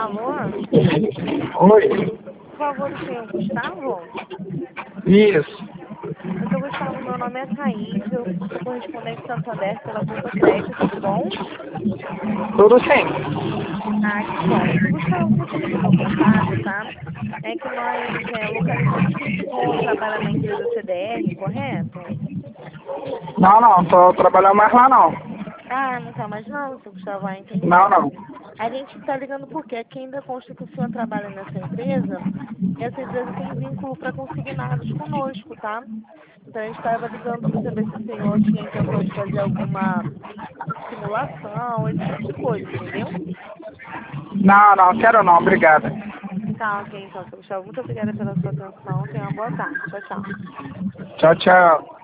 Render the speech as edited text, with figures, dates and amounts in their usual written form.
Alô? Oi. Por favor, o senhor Gustavo? Isso. Doutor Gustavo, meu nome é Thaís, eu sou correspondente Santander pela Poupa Crédito, tudo bom? Tudo sim. Ah, que bom. Doutor Gustavo, o motivo do meu contato, tá? É que nós localizamos que o senhor trabalha na empresa CDR, correto? Não, tô trabalhando mais lá não. Ah, não tá mais não, doutor Gustavo, Não, entendi. não. A gente está ligando porque aqui ainda consta que o senhor trabalha nessa empresa e essa empresa tem vínculo para consignados conosco, tá? Então a gente estava ligando para saber se o senhor tinha intenção de fazer alguma simulação, esse tipo de coisa, entendeu? Não, quero não, obrigada. Tá, ok, então, doutor Gustavo, muito obrigada pela sua atenção. Tenha uma boa tarde. Tchau, tchau. Tchau, tchau.